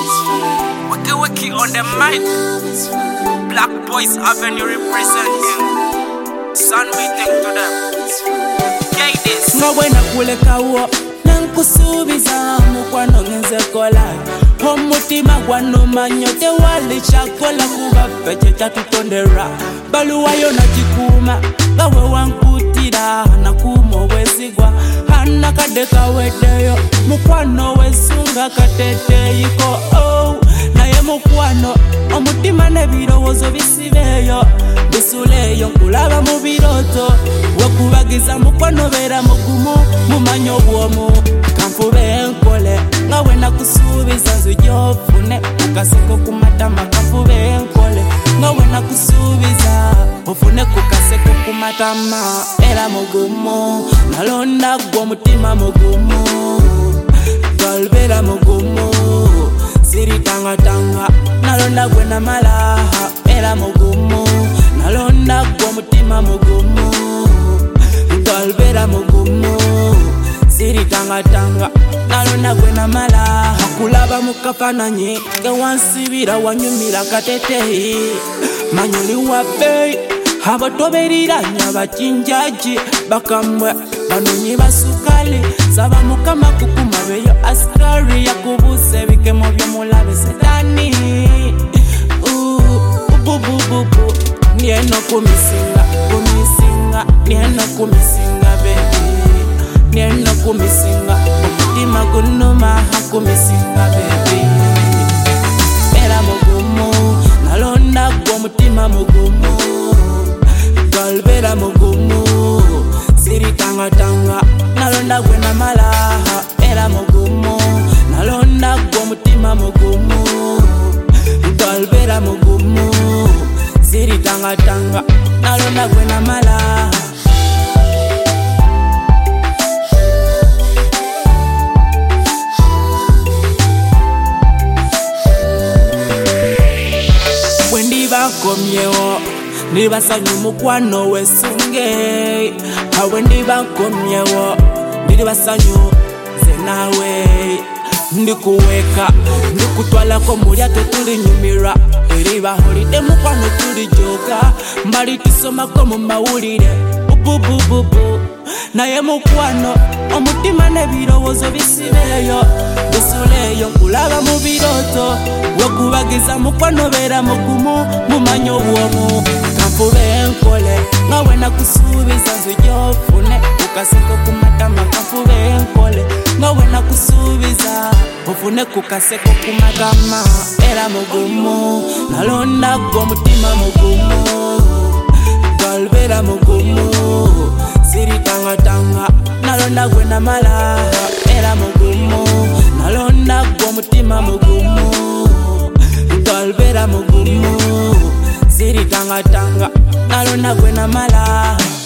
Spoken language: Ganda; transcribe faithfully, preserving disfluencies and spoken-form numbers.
Wiki Wiki on the mic. Black Boys Avenue representing. Son, we think to them. Gay this. Ngawe nakuleka uo nankusubiza mukwano ngenze kola omutima gwanuma nyote wali chakola kuba peche chatutondera baluwayo nakikuuma gawe wankutira nakuuma obwesigwa hana kadeka wedeyo mukwano wesunga kateteyiko oh naye mukwano omutima nebirowoozo bisibeyo bisuleyo nkulaba mu biroto wekubagiza mukwano beera mugumu mumanyo bwomu kanfube enkole ngawe nakusuubiza nzijofune kukaseko kumatama kanfube enkole ngawe nakusuubiza ofune kukaseko kumatama era mugumu nalonda gwe omutima mugumu galbera mugumu siritangatanga nalonda gwe namalaha era mugumu nalonda gwe omutima mugumu galbera mugumu siritangatanga nalonda gwe namalaha kulaba mukafananyi gewansibira wanyumira kateteyi manyoli wabbeyi abatoberiranya bachinjaji bakamwe banonyi basukali saba mukama kukuma beyo askari yakubuse bikemo byomulabe sedani ububububu nieno kumisinga kumisinga nieno kumisinga baby nieno kumisinga omutima gunuma hakumisinga baby era mugumu nalonda gwe omutima mugumu galbera mugumu siritangatanga nalonda gwe namalaha era mugumu nalonda gwe omutima mugumu galbera mugumu siritangatanga nalonda gwe namalaha komyewo nibasanyu mukwano wesunge awe ndibakomyewo ndibasanyu zenawe ndikuweka ndikutwalako mulyato tulinyumira eriba holide mukwano tulijoga mbali tusomako mu mawulire ububububu naye mukwano omutima nebirowoozo bisibeyo bisuleyo nkulaba mu biroto wekubagiza mukwano beera mugumu mumanyo bwomu kanfube enkole ngawe nakusuubiza nzijofune kukaseko kumatama kanfube enkole ngawe nakusuubiza ofune kukaseko kumatama era mugumu nalonda gwe omutima mugumu galbera mugumu siritangatanga nalonda gwe namalaha era mugumu nalonda gwe omutima mugumu galbera mugumu siritangatanga nalonda gwe namalaha